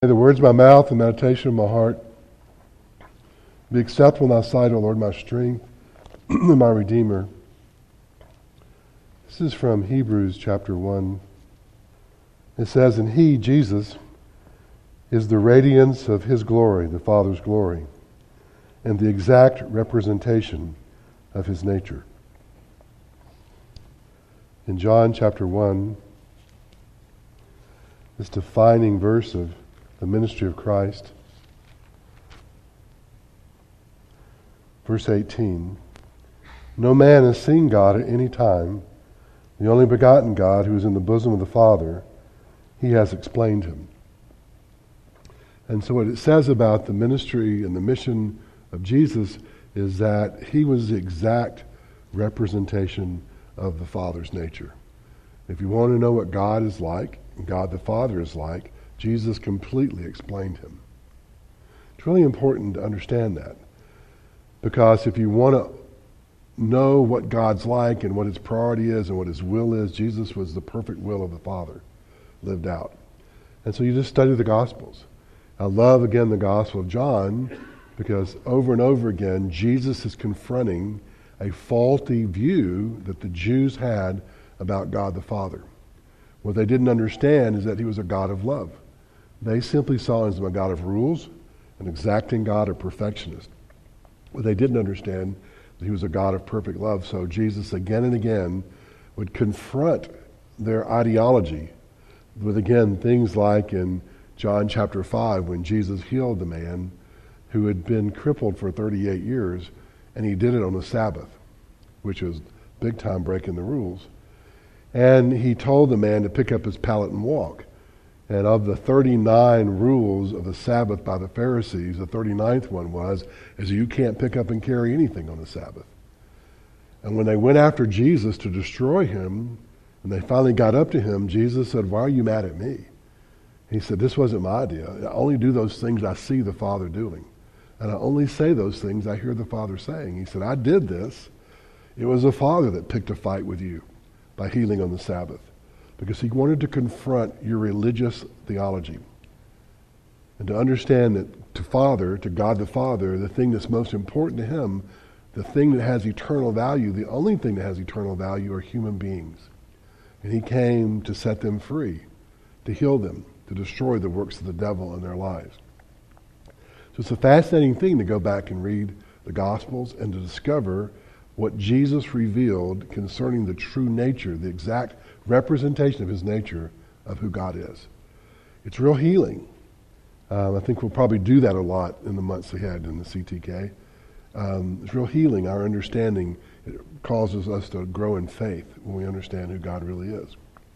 May the words of my mouth and meditation of my heart be acceptable in thy sight, O Lord, my strength and my Redeemer. This is from Hebrews chapter 1. It says, "And he, Jesus, is the radiance of his glory, the Father's glory, and the exact representation of his nature." In John chapter 1, this defining verse of the ministry of Christ, verse 18, "No man has seen God at any time. The only begotten God, who is in the bosom of the Father, he has explained him." And so what it says about the ministry and the mission of Jesus is that he was the exact representation of the Father's nature. If you want to know what God is like, and God the Father is like, Jesus completely explained him. It's really important to understand that, because if you want to know what God's like and what his priority is and what his will is, Jesus was the perfect will of the Father lived out. And so you just study the Gospels. I love, again, the Gospel of John, because over and over again, Jesus is confronting a faulty view that the Jews had about God the Father. What they didn't understand is that he was a God of love. They simply saw him as a God of rules, an exacting God, a perfectionist. What they didn't understand that he was a God of perfect love. So Jesus again and again would confront their ideology with, again, things like in John chapter 5, when Jesus healed the man who had been crippled for 38 years, and he did it on the Sabbath, which was big time breaking the rules. And he told the man to pick up his pallet and walk. And of the 39 rules of the Sabbath by the Pharisees, the 39th one is you can't pick up and carry anything on the Sabbath. And when they went after Jesus to destroy him, and they finally got up to him, Jesus said, "Why are you mad at me?" He said, "This wasn't my idea. I only do those things I see the Father doing. And I only say those things I hear the Father saying." He said, "I did this. It was the Father that picked a fight with you by healing on the Sabbath, because he wanted to confront your religious theology and to understand that to God the Father, the thing that's most important to him, the thing that has eternal value, the only thing that has eternal value are human beings. And he came to set them free, to heal them, to destroy the works of the devil in their lives." So it's a fascinating thing to go back and read the Gospels and to discover what Jesus revealed concerning the true nature, the exact representation of his nature of who God is. It's real healing. I think we'll probably do that a lot in the months ahead in the CTK. It's real healing. Our understanding, it causes us to grow in faith when we understand who God really is.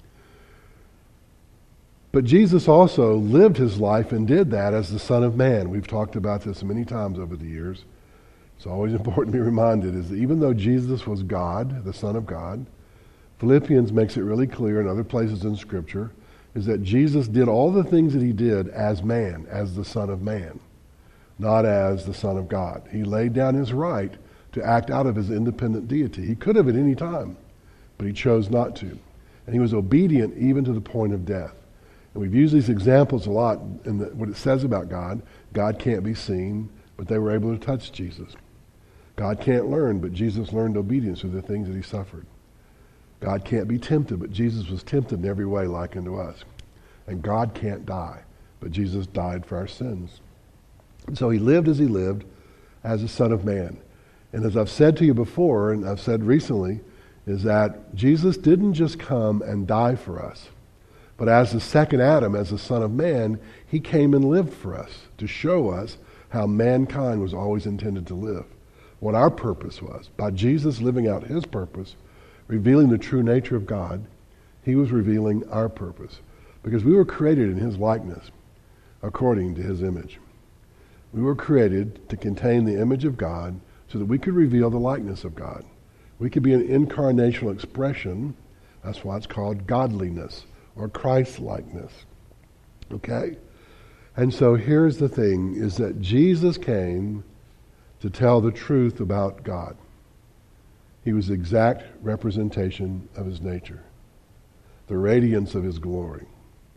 But Jesus also lived his life and did that as the Son of Man. We've talked about this many times over the years. It's always important to be reminded is that even though Jesus was God, the Son of God, Philippians makes it really clear in other places in Scripture, is that Jesus did all the things that he did as man, as the Son of Man, not as the Son of God. He laid down his right to act out of his independent deity. He could have at any time, but he chose not to. And he was obedient even to the point of death. And we've used these examples a lot in what it says about God. God can't be seen, but they were able to touch Jesus. God can't learn, but Jesus learned obedience through the things that he suffered. God can't be tempted, but Jesus was tempted in every way like unto us. And God can't die, but Jesus died for our sins. And so he lived as he lived as a Son of Man. And as I've said to you before, and I've said recently, is that Jesus didn't just come and die for us, but as the second Adam, as the Son of Man, he came and lived for us to show us how mankind was always intended to live. What our purpose was. By Jesus living out his purpose, revealing the true nature of God, he was revealing our purpose. Because we were created in his likeness, according to his image. We were created to contain the image of God so that we could reveal the likeness of God. We could be an incarnational expression, that's why it's called godliness, or Christ-likeness. Okay? And so here's the thing, is that Jesus came to tell the truth about God. He was the exact representation of his nature, the radiance of his glory.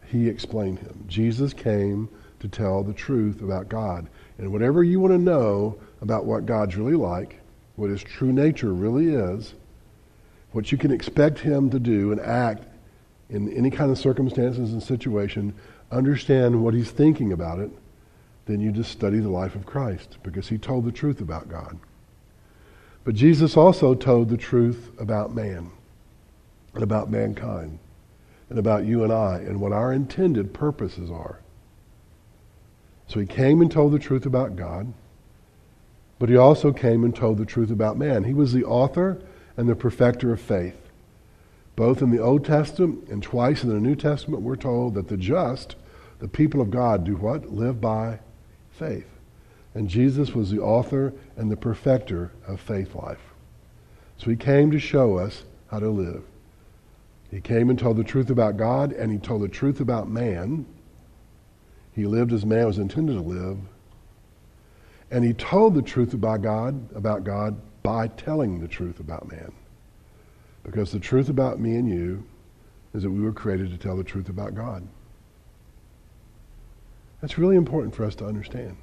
he explained him. Jesus came to tell the truth about God. And whatever you want to know about what God's really like, what his true nature really is, what you can expect him to do and act in any kind of circumstances and situation, understand what he's thinking about it, then you just study the life of Christ, because he told the truth about God. But Jesus also told the truth about man and about mankind and about you and I and what our intended purposes are. So he came and told the truth about God, but he also came and told the truth about man. He was the author and the perfecter of faith. Both in the Old Testament and twice in the New Testament, we're told that the just, the people of God, do what? Live by faith. And Jesus was the author and the perfecter of faith life. So he came to show us how to live. He came and told the truth about God, and he told the truth about man. He lived as man was intended to live. And he told the truth about God by telling the truth about man. Because the truth about me and you is that we were created to tell the truth about God. That's really important for us to understand.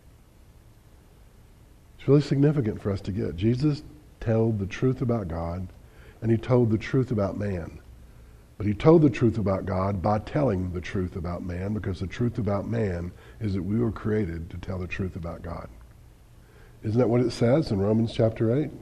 It's really significant for us to get. Jesus told the truth about God, and he told the truth about man. But he told the truth about God by telling the truth about man, because the truth about man is that we were created to tell the truth about God. Isn't that what it says in Romans chapter 8?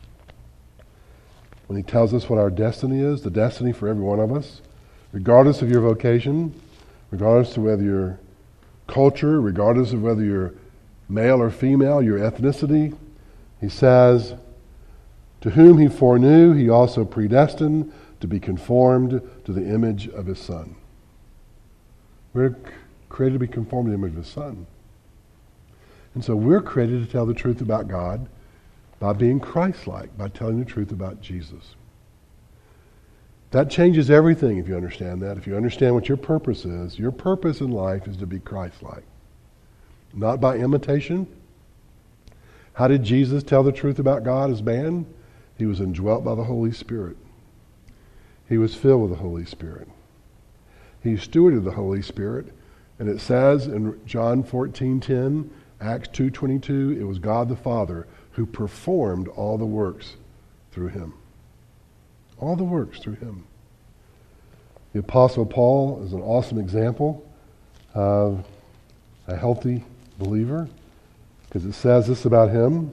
When he tells us what our destiny is, the destiny for every one of us, regardless of your vocation, regardless of whether you're culture, regardless of whether you're male or female, your ethnicity, he says, to whom he foreknew, he also predestined to be conformed to the image of his Son. We're created to be conformed to the image of his Son. And so we're created to tell the truth about God by being Christ-like, by telling the truth about Jesus. That changes everything if you understand that. If you understand what your purpose in life is to be Christ-like. Not by imitation. How did Jesus tell the truth about God as man? He was indwelt by the Holy Spirit. He was filled with the Holy Spirit. He stewarded the Holy Spirit. And it says in John 14:10, Acts 2:22, it was God the Father who performed all the works through him. All the works through him. The Apostle Paul is an awesome example of a healthy believer, because it says this about him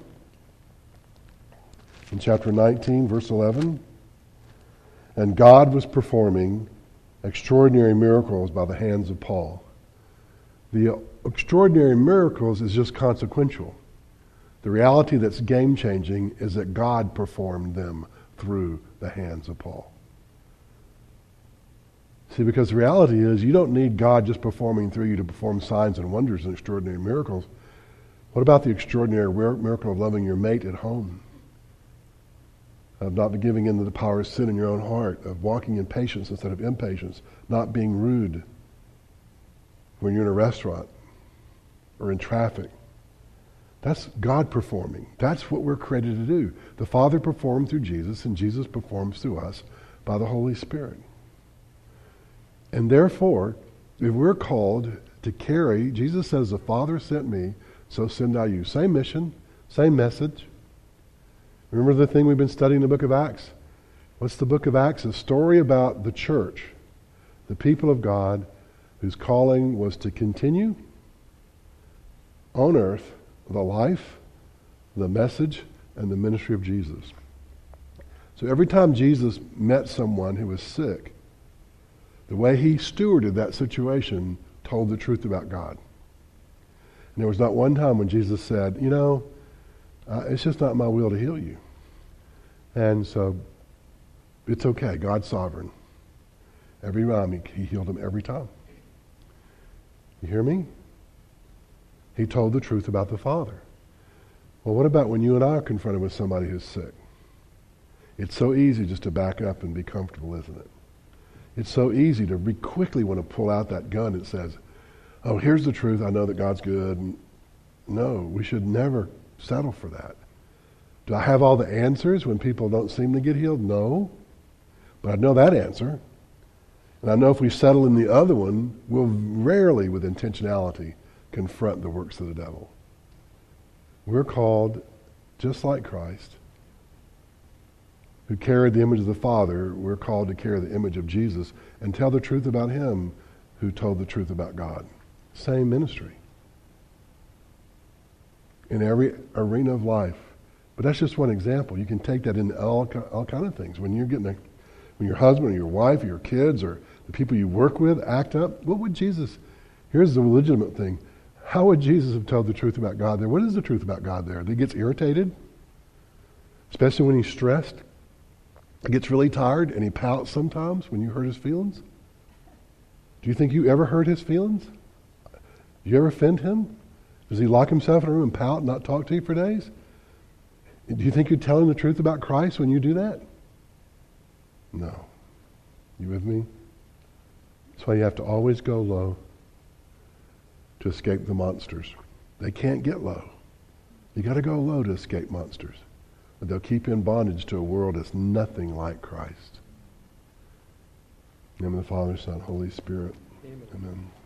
in chapter 19, verse 11. And God was performing extraordinary miracles by the hands of Paul. The extraordinary miracles is just consequential. The reality that's game-changing is that God performed them through the hands of Paul. See, because the reality is you don't need God just performing through you to perform signs and wonders and extraordinary miracles. What about the extraordinary miracle of loving your mate at home? Of not giving in to the power of sin in your own heart, of walking in patience instead of impatience, not being rude when you're in a restaurant or in traffic. That's God performing. That's what we're created to do. The Father performed through Jesus, and Jesus performs through us by the Holy Spirit. And therefore, if we're called to carry, Jesus says, the Father sent me, so send I you. Same mission, same message. Remember the thing we've been studying in the book of Acts? What's the book of Acts? A story about the church, the people of God, whose calling was to continue on earth the life, the message, and the ministry of Jesus. So every time Jesus met someone who was sick, the way he stewarded that situation told the truth about God. And there was not one time when Jesus said, it's just not my will to heal you. And so it's okay. God's sovereign. Every time he healed him every time. You hear me? He told the truth about the Father. Well, what about when you and I are confronted with somebody who's sick? It's so easy just to back up and be comfortable, isn't it? It's so easy to quickly want to pull out that gun that says, oh, here's the truth. I know that God's good. No, we should never settle for that. Do I have all the answers when people don't seem to get healed? No. But I know that answer. And I know if we settle in the other one, we'll rarely, with intentionality, confront the works of the devil. We're called, just like Christ, who carried the image of the Father, we're called to carry the image of Jesus and tell the truth about him who told the truth about God. Same ministry. In every arena of life. But that's just one example. You can take that into all kind of things. When when your husband or your wife or your kids or the people you work with act up, what would Jesus, here's the legitimate thing, how would Jesus have told the truth about God there? What is the truth about God there? That he gets irritated, especially when he's stressed. He gets really tired and he pouts sometimes when you hurt his feelings. Do you think you ever hurt his feelings? Do you ever offend him? Does he lock himself in a room and pout and not talk to you for days? Do you think you're telling the truth about Christ when you do that? No. You with me? That's why you have to always go low to escape the monsters. They can't get low. You got to go low to escape monsters. But they'll keep you in bondage to a world that's nothing like Christ. In the name of the Father, Son, Holy Spirit. Amen. Amen.